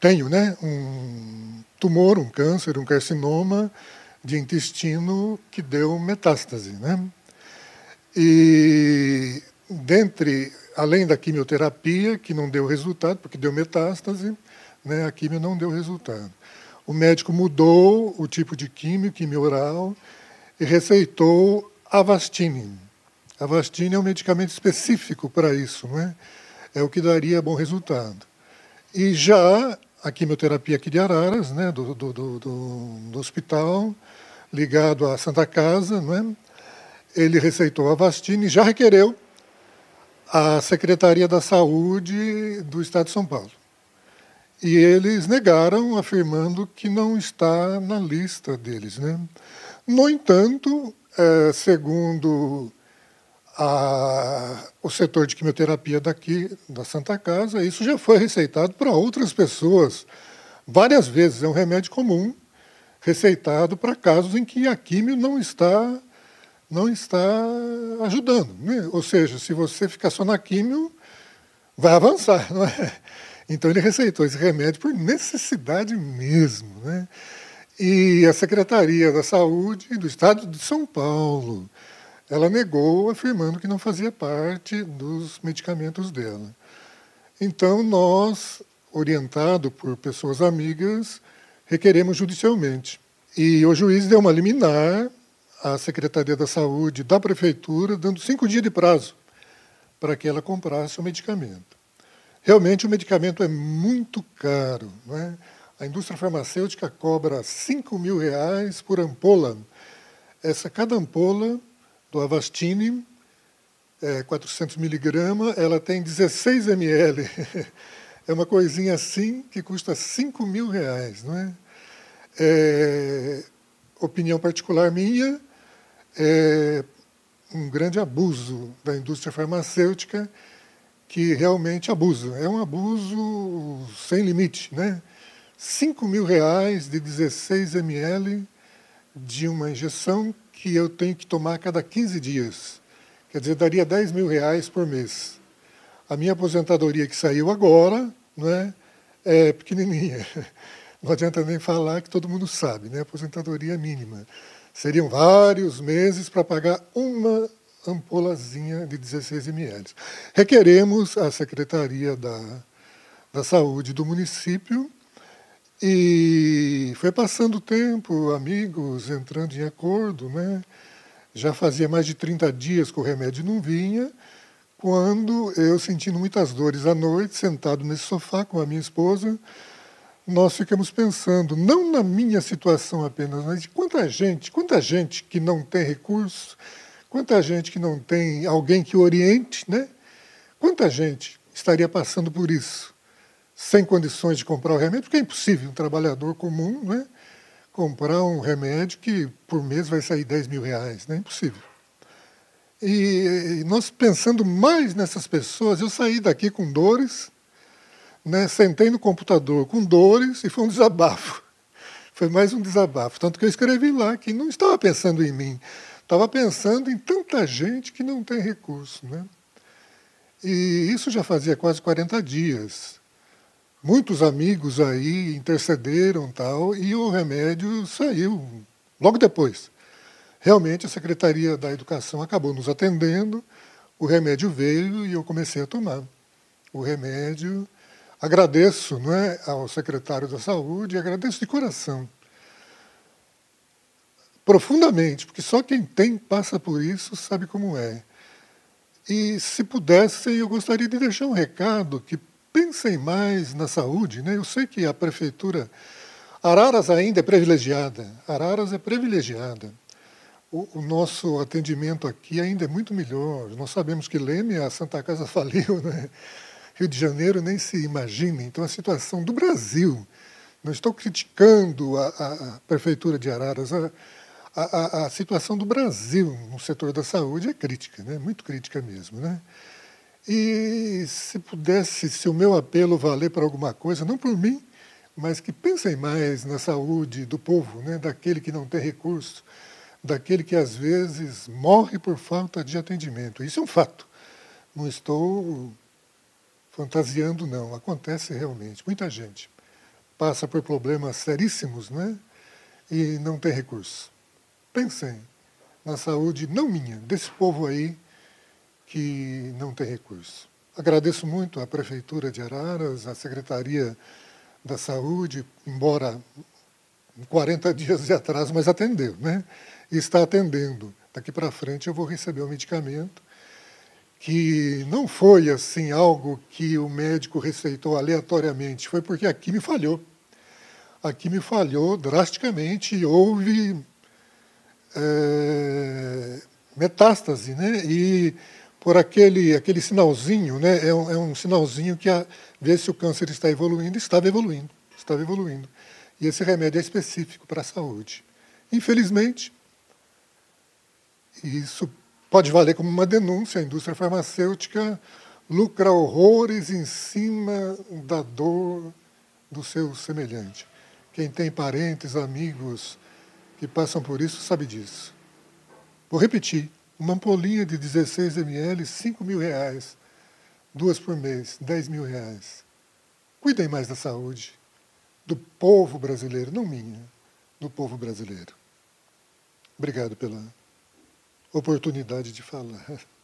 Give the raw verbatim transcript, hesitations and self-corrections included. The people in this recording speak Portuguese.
tenho, né, um tumor, um câncer, um carcinoma de intestino que deu metástase, né? E dentre, além da quimioterapia, que não deu resultado, porque deu metástase, né, a quimio não deu resultado. O médico mudou o tipo de quimio, quimio oral, e receitou Avastin. Avastin é um medicamento específico para isso, não é? É o que daria bom resultado. E já a quimioterapia aqui de Araras, né, do, do, do, do hospital, ligado à Santa Casa, não é? Ele receitou Avastin e já requereu a Secretaria da Saúde do Estado de São Paulo. E eles negaram, afirmando que não está na lista deles, né? No entanto, é, segundo a, o setor de quimioterapia daqui, da Santa Casa, isso já foi receitado para outras pessoas várias vezes. É um remédio comum, receitado para casos em que a quimio não está, não está ajudando, né? Ou seja, se você ficar só na quimio, vai avançar, não é? Então ele receitou esse remédio por necessidade mesmo, né? E a Secretaria da Saúde do Estado de São Paulo, ela negou, afirmando que não fazia parte dos medicamentos dela. Então nós, orientado por pessoas amigas, requeremos judicialmente. E o juiz deu uma liminar à Secretaria da Saúde da Prefeitura, dando cinco dias de prazo para que ela comprasse o medicamento. Realmente o medicamento é muito caro, não é? A indústria farmacêutica cobra cinco mil reais por ampola. Essa, cada ampola do Avastin, é, quatrocentos miligramas, ela tem dezesseis mililitros. É uma coisinha assim que custa cinco mil reais, não é? É, opinião particular minha, é um grande abuso da indústria farmacêutica, que realmente abusa. É um abuso sem limite, né? cinco mil reais de dezesseis mililitros de uma injeção que eu tenho que tomar a cada quinze dias. Quer dizer, daria dez mil reais por mês. A minha aposentadoria que saiu agora, não é, é pequenininha. Não adianta nem falar que todo mundo sabe, né? Aposentadoria mínima. Seriam vários meses para pagar uma ampolazinha de dezesseis mililitros. Requeremos à Secretaria da, da Saúde do município e foi passando o tempo, amigos entrando em acordo, né? Já fazia mais de trinta dias que o remédio não vinha, quando eu, sentindo muitas dores à noite, sentado nesse sofá com a minha esposa, nós ficamos pensando, não na minha situação apenas, mas de quanta gente, quanta gente que não tem recurso, quanta gente que não tem alguém que oriente, né? Quanta gente estaria passando por isso, sem condições de comprar o remédio, porque é impossível um trabalhador comum, né, comprar um remédio que por mês vai sair dez mil reais, né? É impossível. E, e nós pensando mais nessas pessoas, eu saí daqui com dores, né, sentei no computador com dores e foi um desabafo. Foi mais um desabafo. Tanto que eu escrevi lá que não estava pensando em mim, estava pensando em tanta gente que não tem recurso, né? E isso já fazia quase quarenta dias. Muitos amigos aí intercederam tal, e o remédio saiu logo depois. Realmente a Secretaria da Educação acabou nos atendendo, o remédio veio e eu comecei a tomar o remédio. Agradeço, não é, ao secretário da Saúde, agradeço de coração. Profundamente, porque só quem tem passa por isso sabe como é. E se pudessem, eu gostaria de deixar um recado que pensem mais na saúde, né? Eu sei que a prefeitura, Araras ainda é privilegiada, Araras é privilegiada. O, o nosso atendimento aqui ainda é muito melhor. Nós sabemos que Leme, a Santa Casa faliu, né? Rio de Janeiro nem se imagina. Então a situação do Brasil, não estou criticando a, a, a prefeitura de Araras, a, a, a situação do Brasil no setor da saúde é crítica, né? Muito crítica mesmo, né? E se pudesse, se o meu apelo valer para alguma coisa, não por mim, mas que pensem mais na saúde do povo, né? Daquele que não tem recurso, daquele que às vezes morre por falta de atendimento. Isso é um fato. Não estou fantasiando, não. Acontece realmente. Muita gente passa por problemas seríssimos, né? E não tem recurso. Pensem na saúde, não minha, desse povo aí que não tem recurso. Agradeço muito à Prefeitura de Araras, à Secretaria da Saúde, embora quarenta dias de atraso, mas atendeu, né? E está atendendo. Daqui para frente eu vou receber o medicamento, que não foi assim algo que o médico receitou aleatoriamente, foi porque aqui me falhou. Aqui me falhou drasticamente, houve é, metástase, né? E por aquele, aquele sinalzinho, né? É um, é um sinalzinho que a, vê se o câncer está evoluindo, estava evoluindo, estava evoluindo. E esse remédio é específico para a saúde. Infelizmente, isso pode valer como uma denúncia, a indústria farmacêutica lucra horrores em cima da dor do seu semelhante. Quem tem parentes, amigos que passam por isso sabe disso. Vou repetir, uma ampolinha de dezesseis mililitros, cinco mil reais, duas por mês, dez mil reais. Cuidem mais da saúde do povo brasileiro, não minha, do povo brasileiro. Obrigado pela oportunidade de falar.